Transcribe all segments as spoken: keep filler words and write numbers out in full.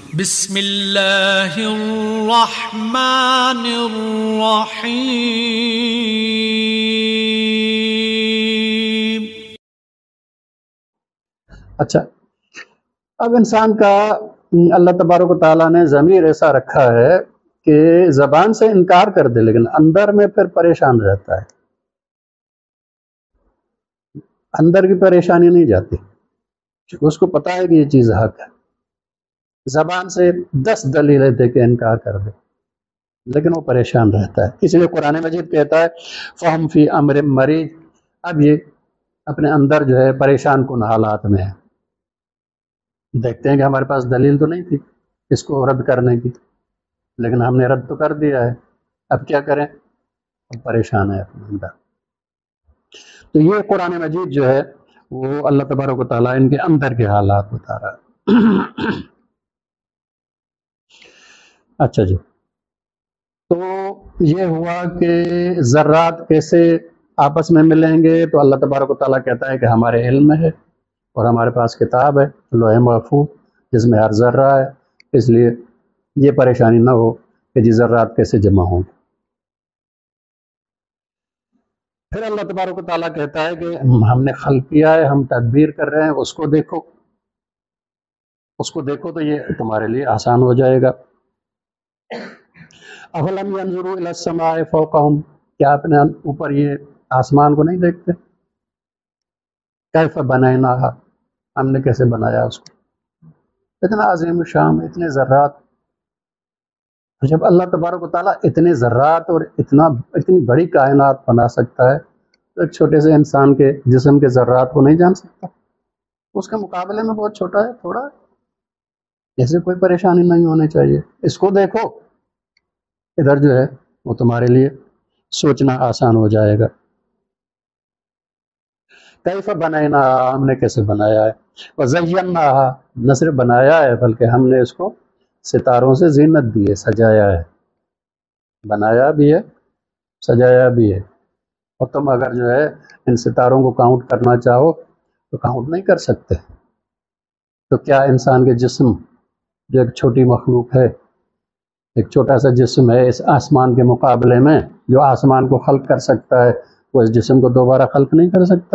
بسم اللہ الرحمن الرحیم۔ اچھا، اب انسان کا اللہ تبارک و تعالیٰ نے ضمیر ایسا رکھا ہے کہ زبان سے انکار کر دے لیکن اندر میں پھر پریشان رہتا ہے، اندر کی پریشانی نہیں جاتی، اس کو پتا ہے کہ یہ چیز حق ہے، زبان سے دس دلیلیں دے کے انکار کر دے لیکن وہ پریشان رہتا ہے۔ اس لیے قرآن مجید کہتا ہے فہم فی امر مریض، اب یہ اپنے اندر جو ہے پریشان کن حالات میں ہے۔ دیکھتے ہیں کہ ہمارے پاس دلیل تو نہیں تھی اس کو رد کرنے کی، لیکن ہم نے رد تو کر دیا ہے، اب کیا کریں؟ اب پریشان ہے اپنے اندر۔ تو یہ قرآن مجید جو ہے وہ اللہ تبارک و تعالیٰ ان کے اندر کے حالات بتا رہا ہے۔ اچھا جی، تو یہ ہوا کہ ذرات کیسے آپس میں ملیں گے، تو اللہ تبارک و تعالیٰ کہتا ہے کہ ہمارے علم میں ہے اور ہمارے پاس کتاب ہے لوح محفوظ جس میں ہر ذرہ ہے، اس لیے یہ پریشانی نہ ہو کہ جی ذرات کیسے جمع ہوں گے۔ پھر اللہ تبارک و تعالیٰ کہتا ہے کہ ہم نے خلق کیا ہے، ہم تدبیر کر رہے ہیں، اس کو دیکھو، اس کو دیکھو تو یہ تمہارے لیے آسان ہو جائے گا۔ اَفَلَمْ يَنْظُرُوا إِلَى السَّمَاءِ فَوْقَهُمْ، کیا اپنے اوپر یہ آسمان کو نہیں دیکھتے؟ کیف بنیناہا، ہم نے کیسے بنایا اس کو، اتنا عظیم شان، اتنے ذرات۔ جب اللہ تبارک و تعالیٰ اتنے ذرات اور اتنا اتنی بڑی کائنات بنا سکتا ہے تو ایک چھوٹے سے انسان کے جسم کے ذرات کو نہیں جان سکتا؟ اس کے مقابلے میں بہت چھوٹا ہے، تھوڑا ہے، ایسے کوئی پریشانی نہیں ہونی چاہیے۔ اس کو دیکھو، ادھر جو ہے وہ تمہارے لیے سوچنا آسان ہو جائے گا۔ کیف بنائنا، ہم نے کیسے بنایا ہے، وزیناہا، نہ صرف بنایا ہے بلکہ ہم نے اس کو ستاروں سے زینت دی ہے، سجایا ہے، بنایا بھی ہے سجایا بھی ہے۔ اور تم اگر جو ہے ان ستاروں کو کاؤنٹ کرنا چاہو تو کاؤنٹ نہیں کر سکتے، تو کیا انسان کے جسم جو ایک چھوٹی مخلوق ہے، ایک چھوٹا سا جسم ہے اس آسمان کے مقابلے میں، جو آسمان کو خلق کر سکتا ہے وہ اس جسم کو دوبارہ خلق نہیں کر سکتا۔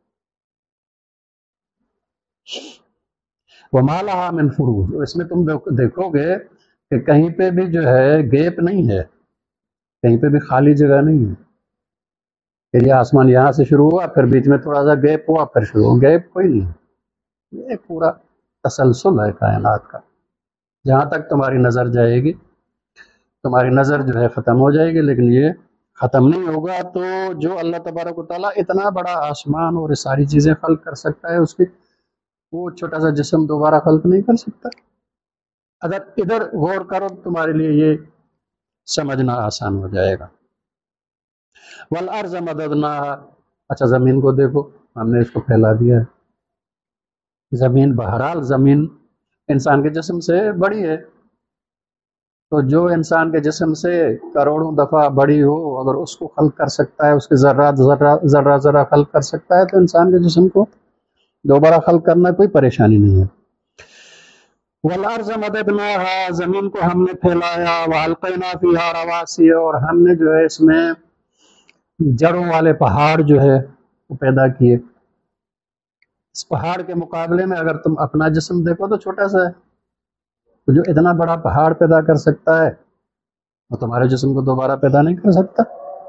وَمَا لَهَا مِن فُرُوجٍ، اس میں تم دیکھو گے کہ کہیں پہ بھی جو ہے گیپ نہیں ہے، کہیں پہ بھی خالی جگہ نہیں ہے کہ یہ آسمان یہاں سے شروع ہوا پھر بیچ میں تھوڑا سا گیپ ہوا پھر شروع ہوا، گیپ کوئی نہیں ہے، یہ پورا تسلسل ہے کائنات کا۔ جہاں تک تمہاری نظر جائے گی تمہاری نظر جو ہے ختم ہو جائے گی، لیکن یہ ختم نہیں ہوگا۔ تو جو اللہ تبارک و تعالیٰ اتنا بڑا آسمان اور یہ ساری چیزیں خلق کر سکتا ہے، اس کی وہ چھوٹا سا جسم دوبارہ خلق نہیں کر سکتا۔ اگر ادھر غور کرو تمہارے لیے یہ سمجھنا آسان ہو جائے گا۔ وَالْأَرْضَ مَدَدْنَاهَا، اچھا زمین کو دیکھو، ہم نے اس کو پھیلا دیا ہے۔ زمین بہرحال زمین انسان کے جسم سے بڑی ہے، تو جو انسان کے جسم سے کروڑوں دفعہ بڑی ہو اگر اس کو خلق کر سکتا ہے، اس کے ذرات ذرہ ذرہ ذرہ خلق کر سکتا ہے، تو انسان کے جسم کو دوبارہ خلق کرنا کوئی پریشانی نہیں ہے۔ وَالْأَرْضَ مَدَدْنَاهَا، زمین کو ہم نے پھیلایا، وَأَلْقَيْنَا فِيهَا رَوَاسِيَ، اور ہم نے جو ہے اس میں جڑوں والے پہاڑ جو ہے وہ پیدا کیے۔ اس پہاڑ کے مقابلے میں اگر تم اپنا جسم دیکھو تو چھوٹا سا ہے، تو جو اتنا بڑا پہاڑ پیدا کر سکتا ہے وہ تمہارے جسم کو دوبارہ پیدا نہیں کر سکتا۔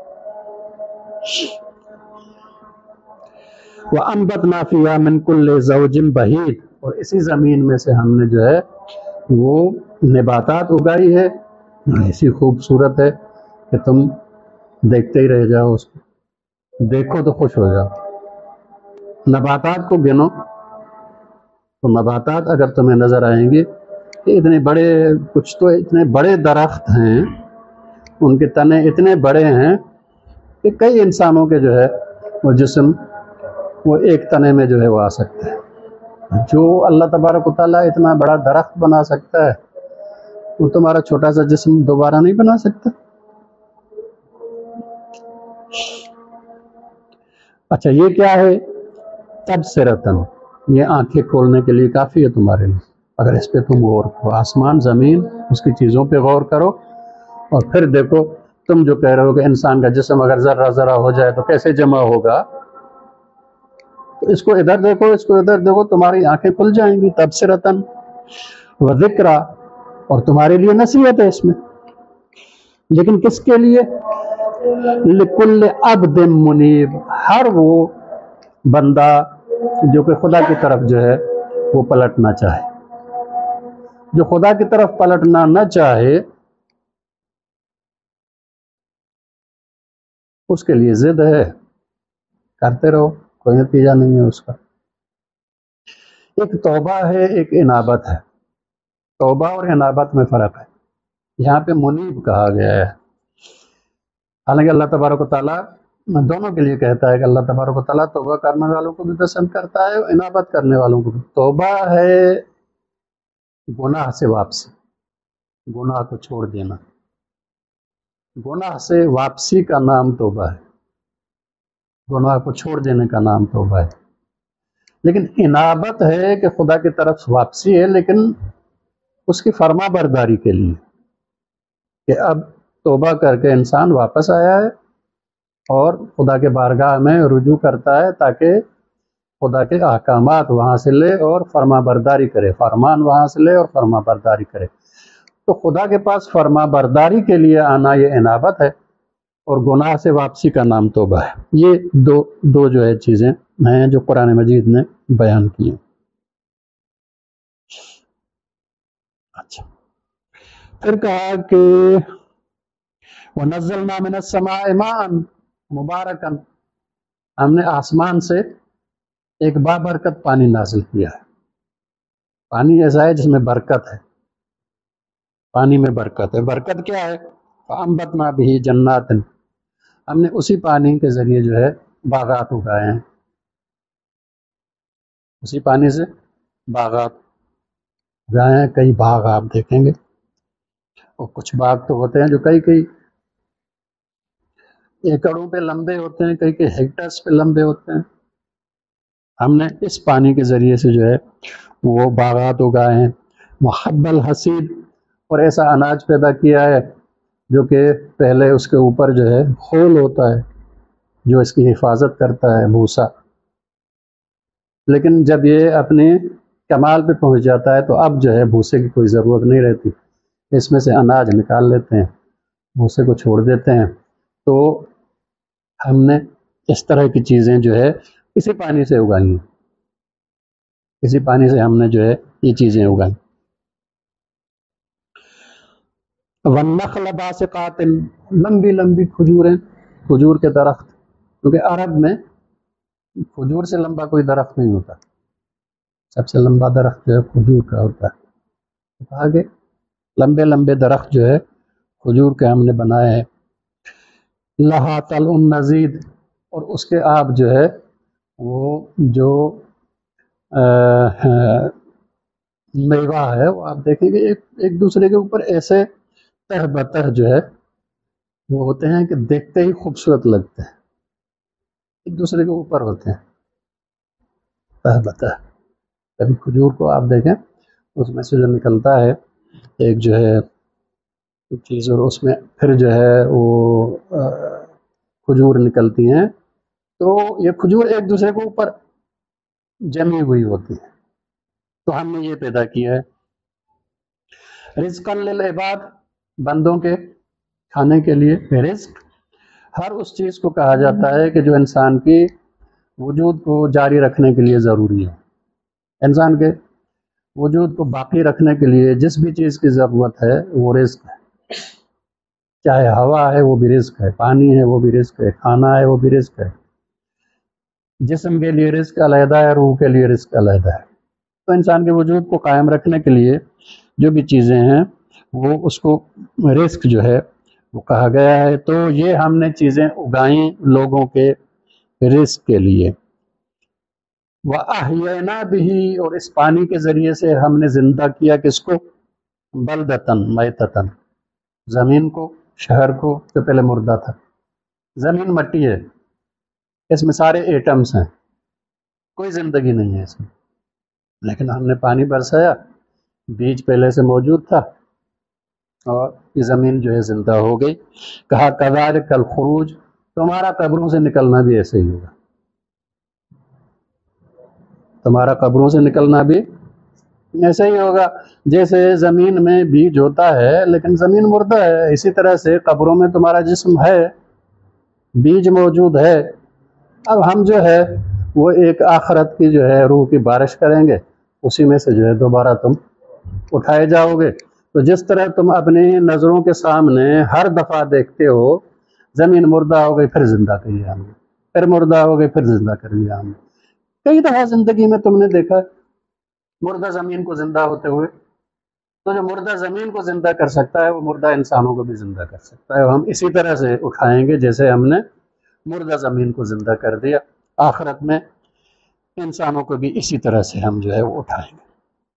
وَأَنبَتْنَا فِيهَا مِن كُلِّ زَوْجٍ بَهِيجٍ، اور اسی زمین میں سے ہم نے جو ہے وہ نباتات اگائی ہے، ایسی خوبصورت ہے کہ تم دیکھتے ہی رہ جاؤ، اس کو دیکھو تو خوش ہو جاؤ۔ نباتات کو گنو تو نباتات اگر تمہیں نظر آئیں گی کہ اتنے بڑے، کچھ تو اتنے بڑے درخت ہیں، ان کے تنے اتنے بڑے ہیں کہ کئی انسانوں کے جو ہے وہ جسم وہ ایک تنے میں جو ہے وہ آ سکتا ہے۔ جو اللہ تبارک و تعالیٰ اتنا بڑا درخت بنا سکتا ہے وہ تمہارا چھوٹا سا جسم دوبارہ نہیں بنا سکتا۔ اچھا یہ کیا ہے؟ تبصرتاً، یہ آنکھیں کھولنے کے لیے کافی ہے تمہارے لیے، اگر اس پہ تم غور کرو، آسمان زمین اس کی چیزوں پہ غور کرو، اور پھر دیکھو تم جو کہہ رہے ہو کہ انسان کا جسم اگر ذرہ ذرہ ہو جائے تو کیسے جمع ہوگا، تو اس کو ادھر دیکھو، اس کو ادھر دیکھو، تمہاری آنکھیں کھل جائیں گی، تبصرتاً و ذکرا، اور تمہارے لیے نصیحت ہے اس میں. لیکن کس کے لیے؟ لکل عبد منیب، ہر وہ بندہ جو کہ خدا کی طرف جو ہے وہ پلٹنا چاہے. جو خدا کی طرف پلٹنا نہ چاہے اس کے لیے ضد ہے، کرتے رہو، کوئی نتیجہ نہیں ہے اس کا. ایک توبہ ہے، ایک انابت ہے. توبہ اور انابت میں فرق ہے. یہاں پہ منیب کہا گیا ہے، حالانکہ اللہ تبارک و تعالیٰ دونوں کے لیے کہتا ہے کہ اللہ تبارک و تعالیٰ توبہ کرنے والوں کو بھی پسند کرتا ہے اور انابت کرنے والوں کو بھی. توبہ ہے گناہ سے واپسی، گناہ کو چھوڑ دینا. گناہ سے واپسی کا نام توبہ ہے، گناہ کو چھوڑ دینے کا نام توبہ ہے. لیکن انابت ہے کہ خدا کی طرف واپسی ہے، لیکن اس کی فرما برداری کے لیے، کہ اب توبہ کر کے انسان واپس آیا ہے اور خدا کے بارگاہ میں رجوع کرتا ہے تاکہ خدا کے احکامات وہاں سے لے اور فرما برداری کرے، فرمان وہاں سے لے اور فرما برداری کرے. تو خدا کے پاس فرما برداری کے لیے آنا یہ انابت ہے، اور گناہ سے واپسی کا نام توبہ ہے. یہ دو دو جو ہے چیزیں ہیں جو قرآن مجید نے بیان کی ہیں. اچھا، پھر کہا کہ وَنَزَّلْنَا مِنَ السَّمَاءِ مَاءً مُبَارَكًا، ہم نے آسمان سے ایک بابرکت پانی نازل کیا ہے. پانی ایسا ہے جس میں برکت ہے، پانی میں برکت ہے. برکت کیا ہے؟ فَأَنبَتْنَا بِهِ جَنَّاتٍ، ہم نے اسی پانی کے ذریعے جو ہے باغات اگائے ہیں. اسی پانی سے باغات اگائے ہیں. کئی باغ آپ دیکھیں گے، اور کچھ باغ تو ہوتے ہیں جو کئی کئی ایکڑوں پہ لمبے ہوتے ہیں، کئی کئی ہیکٹرز پہ لمبے ہوتے ہیں. ہم نے اس پانی کے ذریعے سے جو ہے وہ باغات اگائے ہیں. وحب الحصید، اور ایسا اناج پیدا کیا ہے جو کہ پہلے اس کے اوپر جو ہے خول ہوتا ہے جو اس کی حفاظت کرتا ہے، بھوسا. لیکن جب یہ اپنے کمال پہ پہنچ جاتا ہے تو اب جو ہے بھوسے کی کوئی ضرورت نہیں رہتی، اس میں سے اناج نکال لیتے ہیں، بھوسے کو چھوڑ دیتے ہیں. تو ہم نے اس طرح کی چیزیں جو ہے اسی پانی سے اگائی ہیں، اسی پانی سے ہم نے جو ہے یہ چیزیں اگائیں. وَالنَّخْلَ بَاسِقَاتٍ، لمبی لمبی کھجوریں، کھجور کے درخت، کیونکہ عرب میں کھجور سے لمبا کوئی درخت نہیں ہوتا، سب سے لمبا درخت جو ہے کھجور کا ہوتا ہے. آگے لمبے لمبے درخت جو ہے کھجور کے ہم نے بنائے ہیں. لہا طلع نضید، اور اس کے آپ جو ہے وہ جو میوہ ہے وہ آپ دیکھیں گے ایک ایک دوسرے کے اوپر ایسے تہ بتہ جو ہے وہ ہوتے ہیں کہ دیکھتے ہی خوبصورت لگتے ہیں، ایک دوسرے کے اوپر ہوتے ہیں تہ بتہ. کبھی کھجور کو آپ دیکھیں اس میں سے جو نکلتا ہے ایک جو ہے چیز، اور اس میں پھر جو ہے وہ کھجور نکلتی ہیں، تو یہ کھجور ایک دوسرے کے اوپر جمی ہوئی ہوتی ہے. تو ہم نے یہ پیدا کیا ہے. رزقا للعباد، بندوں کے کھانے کے لیے. رزق ہر اس چیز کو کہا جاتا ہے کہ جو انسان کی وجود کو جاری رکھنے کے لیے ضروری ہے. انسان کے وجود کو باقی رکھنے کے لیے جس بھی چیز کی ضرورت ہے وہ رزق ہے. چاہے ہوا ہے وہ بھی رزق ہے، پانی ہے وہ بھی رزق ہے، کھانا ہے وہ بھی رزق ہے. جسم کے لیے رزق علیحدہ ہے، روح کے لیے رزق علیحدہ ہے. تو انسان کے وجود کو قائم رکھنے کے لیے جو بھی چیزیں ہیں وہ اس کو رزق جو ہے وہ کہا گیا ہے. تو یہ ہم نے چیزیں اگائیں لوگوں کے رزق کے لیے. وَأَحْيَيْنَا بِهِ، اور اس پانی کے ذریعے سے ہم نے زندہ کیا کس کو؟ بلدتن میتتن، زمین کو، شہر کو جو پہلے مردہ تھا. زمین مٹی ہے، اس میں سارے ایٹمز ہیں، کوئی زندگی نہیں ہے اس میں، لیکن ہم نے پانی برسایا بیج پہلے سے موجود تھا اور یہ زمین جو ہے زندہ ہو گئی. کہا کذالک الخروج، تمہارا قبروں سے نکلنا بھی ایسے ہی ہوگا، تمہارا قبروں سے نکلنا بھی ایسے ہی ہوگا. جیسے زمین میں بیج ہوتا ہے لیکن زمین مردہ ہے، اسی طرح سے قبروں میں تمہارا جسم ہے، بیج موجود ہے. اب ہم جو ہے وہ ایک آخرت کی جو ہے روح کی بارش کریں گے، اسی میں سے جو ہے دوبارہ تم اٹھائے جاؤ گے. تو جس طرح تم اپنی نظروں کے سامنے ہر دفعہ دیکھتے ہو زمین مردہ ہو گئی پھر زندہ کر لیا ہم نے، پھر مردہ ہو گئی پھر زندہ کر لیا ہم نے. کئی دفعہ زندگی میں تم نے دیکھا مردہ زمین کو زندہ ہوتے ہوئے. تو جو مردہ زمین کو زندہ کر سکتا ہے وہ مردہ انسانوں کو بھی زندہ کر سکتا ہے. ہم اسی طرح سے اٹھائیں گے جیسے ہم نے مردہ زمین کو زندہ کر دیا. آخرت میں انسانوں کو بھی اسی طرح سے ہم جو ہے وہ اٹھائیں گے.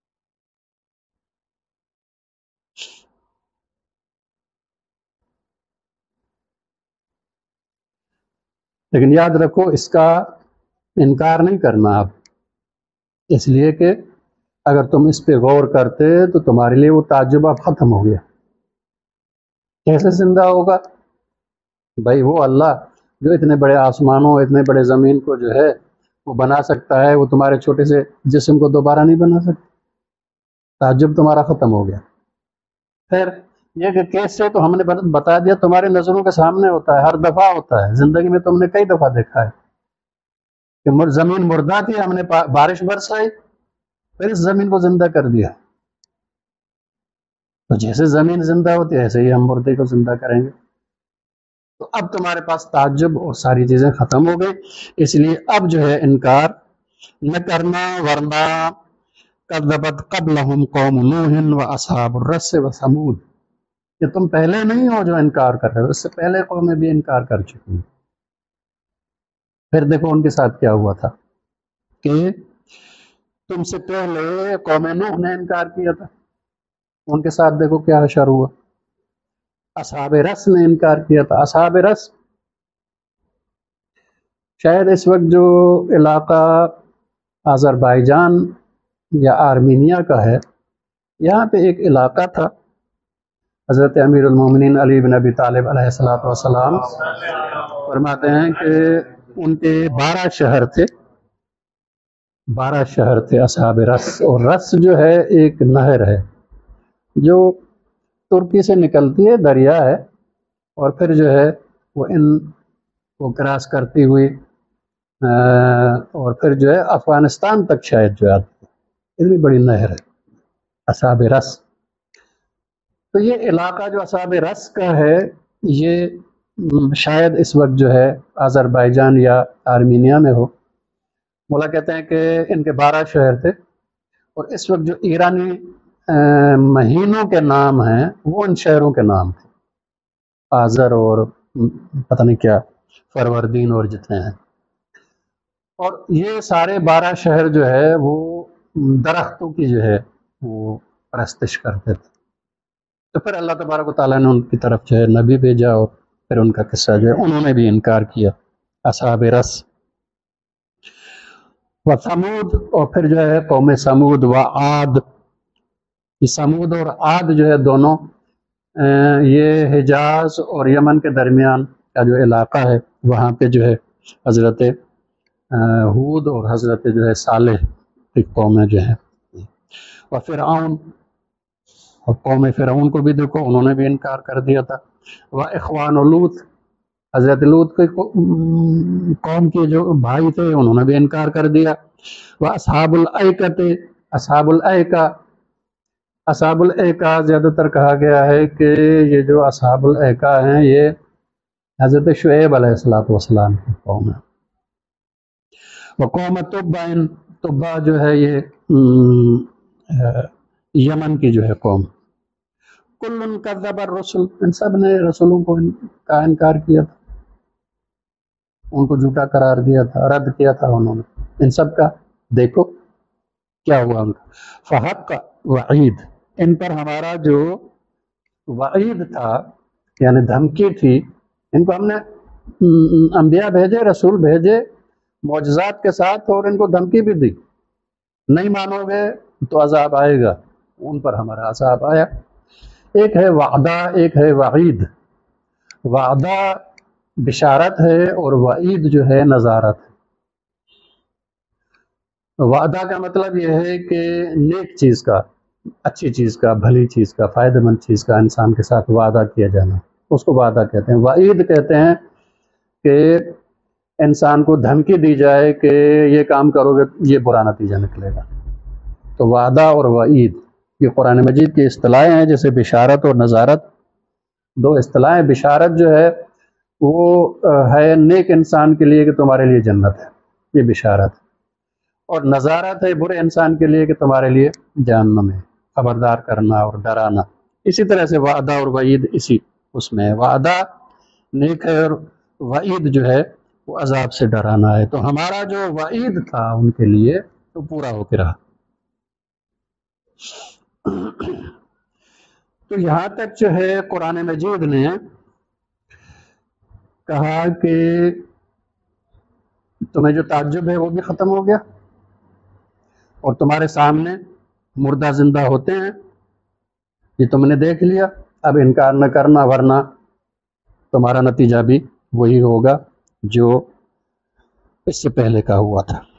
لیکن یاد رکھو اس کا انکار نہیں کرنا اب، اس لیے کہ اگر تم اس پہ غور کرتے تو تمہارے لیے وہ تعجب اب ختم ہو گیا. کیسے زندہ ہوگا؟ بھائی وہ اللہ جو اتنے بڑے آسمانوں اتنے بڑے زمین کو جو ہے وہ بنا سکتا ہے، وہ تمہارے چھوٹے سے جسم کو دوبارہ نہیں بنا سکتا. تعجب تمہارا ختم ہو گیا. پھر یہ کہ کیسے، تو ہم نے بتا دیا تمہارے نظروں کے سامنے ہوتا ہے، ہر دفعہ ہوتا ہے. زندگی میں تم نے کئی دفعہ دیکھا ہے کہ زمین مردہ تھی، ہم نے بارش برسائی پھر اس زمین کو زندہ کر دیا. تو جیسے زمین زندہ ہوتی ہے ایسے ہی ہم مردے کو زندہ کریں گے. تو اب تمہارے پاس تعجب اور ساری چیزیں ختم ہو گئی، اس لیے اب جو ہے انکار نہ کرنا. ورنہ کذبت قبلہم قوم نوح و اصحاب الرس و ثمود، کہ تم پہلے نہیں ہو جو انکار کر رہے ہو، اس سے پہلے قومیں بھی انکار کر چکی ہیں. پھر دیکھو ان کے ساتھ کیا ہوا تھا کہ تم سے پہلے قوم نوح نے انکار کیا تھا، ان کے ساتھ دیکھو کیا حشر ہوا. اصحاب رس نے انکار کیا تھا. اصحاب رس شاید اس وقت جو علاقہ آذربائیجان یا آرمینیا کا ہے، یہاں پہ ایک علاقہ تھا. حضرت امیر المومنین علی بن ابی طالب علیہ الصلوۃ والسلام فرماتے ہیں کہ ان کے بارہ شہر تھے، بارہ شہر تھے اصحاب رس. اور رس جو ہے ایک نہر ہے جو ترکی سے نکلتی ہے، دریا ہے، اور پھر جو ہے وہ ان کو کراس کرتی ہوئی اور پھر جو ہے افغانستان تک شاید جو آتی ہے. اتنی بڑی نہر ہے اصحاب رس. تو یہ علاقہ جو اصحاب رس کا ہے یہ شاید اس وقت جو ہے آذربائیجان یا آرمینیا میں ہو. مولا کہتے ہیں کہ ان کے بارہ شہر تھے، اور اس وقت جو ایرانی مہینوں کے نام ہیں وہ ان شہروں کے نام تھے، آذر اور پتہ نہیں کیا فروردین اور جتنے ہیں. اور یہ سارے بارہ شہر جو ہے وہ درختوں کی جو ہے وہ پرستش کرتے تھے. تو پھر اللہ تبارک و تعالیٰ نے ان کی طرف جو ہے نبی بھیجا، اور پھر ان کا قصہ جو ہے انہوں نے بھی انکار کیا، اصحاب رس و ثمود. اور پھر جو ہے قوم ثمود و عاد. یہ ثمود اور عاد جو ہے دونوں یہ حجاز اور یمن کے درمیان کا جو علاقہ ہے وہاں پہ جو ہے حضرت ہود اور حضرت جو ہے صالح کی قومیں جو ہیں. و فرعون، اور قوم فرعون کو بھی دیکھو انہوں نے بھی انکار کر دیا تھا. و اخوان لوط، حضرت لوط کے قوم کے جو بھائی تھے انہوں نے بھی انکار کر دیا. و اصحاب الایکۃ، اصحاب الایکہ، اصحاب الایکہ زیادہ تر کہا گیا ہے کہ یہ جو اصحاب الایکہ ہیں یہ حضرت شعیب علیہ الصلوۃ والسلام کی قوم ہے. و قوم تبع، تبع جو ہے یہ یمن کی جو ہے قوم. کل کذب الرسل، ان سب نے رسولوں کو کا انکار کیا تھا، ان کو جھوٹا قرار دیا تھا، رد کیا تھا انہوں نے ان سب کا. دیکھو کیا ہوا ان کا. فحق وعید، ان پر ہمارا جو وعید تھا یعنی دھمکی تھی، ان کو ہم نے انبیاء بھیجے، رسول بھیجے معجزات کے ساتھ، اور ان کو دھمکی بھی دی، نہیں مانو گے تو عذاب آئے گا، ان پر ہمارا عذاب آیا۔ ایک ہے وعدہ، ایک ہے وعید۔ وعدہ بشارت ہے اور وعید جو ہے نذارت ہے۔ وعدہ کا مطلب یہ ہے کہ نیک چیز کا، اچھی چیز کا، بھلی چیز کا، فائدہ مند چیز کا انسان کے ساتھ وعدہ کیا جانا، اس کو وعدہ کہتے ہیں۔ وعید کہتے ہیں کہ انسان کو دھمکی دی جائے کہ یہ کام کرو گے یہ برا نتیجہ نکلے گا۔ تو وعدہ اور وعید یہ قرآن مجید کی اصطلاحیں ہیں، جیسے بشارت اور نذارت دو اصطلاحیں۔ بشارت جو ہے وہ ہے نیک انسان کے لیے کہ تمہارے لیے جنت ہے، یہ بشارت ہے، اور نذارت ہے برے انسان کے لیے کہ تمہارے لیے جہنم ہے، خبردار کرنا اور ڈرانا۔ اسی طرح سے وعدہ اور وعید اسی اس میں ہے۔ وعدہ نیک ہے اور وعید جو ہے وہ عذاب سے ڈرانا ہے۔ تو ہمارا جو وعید تھا ان کے لیے تو پورا ہو کے رہا۔ تو یہاں تک جو ہے قرآن مجید نے کہا کہ تمہیں جو تعجب ہے وہ بھی ختم ہو گیا، اور تمہارے سامنے مردہ زندہ ہوتے ہیں، یہ تم نے دیکھ لیا، اب انکار نہ کرنا ورنہ تمہارا نتیجہ بھی وہی ہوگا جو اس سے پہلے کا ہوا تھا۔